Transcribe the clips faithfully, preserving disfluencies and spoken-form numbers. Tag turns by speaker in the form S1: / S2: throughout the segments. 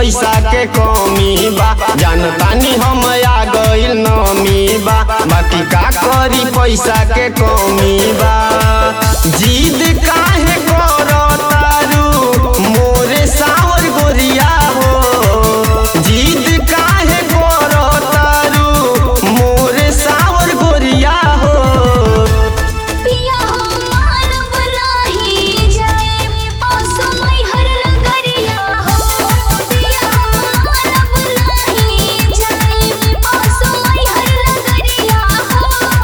S1: पैसा के कमी बा, जानतानी हम आ गइल नमी बा, बाकी का करी पैसा के कमी बा। जिद काहे करतारू मोरे सावर गोरिया हो, जिद काहे करतारू मोरे सावर गोरिया हो।
S2: पिया हो मानव नाही जाए पासो मैं हर लगरिया हो, पिया हो मानव नाही जाए पासो मैं हर लगरिया हो।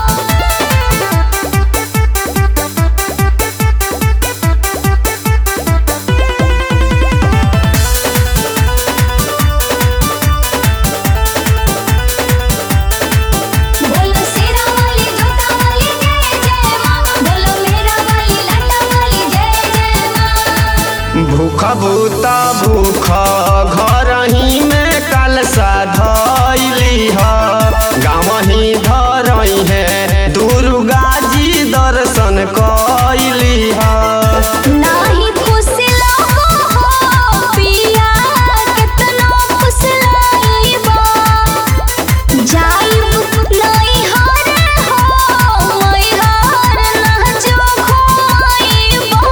S2: बोलो शेरा वाली जोता वाली जय जय माँ, बोलो मेरा वाली लाटा वाली जय जय माँ।
S1: भूख भूता भूख घर ही में कलसा धइली ह, गाँव ही धरई है दुर्गा जी दर्शन कइली ह।
S2: नाही फुसला हो पिया कितना फुसलाइबा, जाइब नहीं हार हो मैं हार ना जो खोइबा।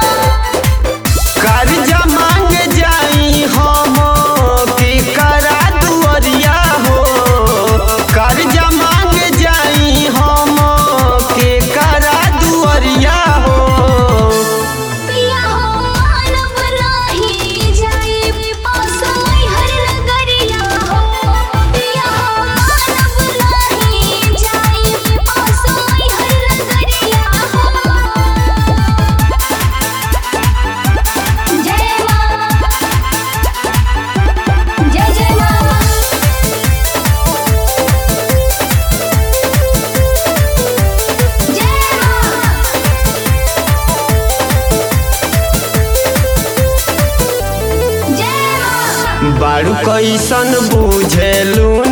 S1: कर्जा मांग जाई हम के करा दुअरिया हो, कर्जा मांग जाई हम के करा दुअरिया हो।
S2: पिया हो मानव नाही जाए पासो मैं हर लगरिया हो, पिया हो मानव नाही जाए पासो मैं हर लगरिया हो। जय माँ, जय जय माँ। जय माँ, जय माँ।
S1: बारू कैसन बुझेलू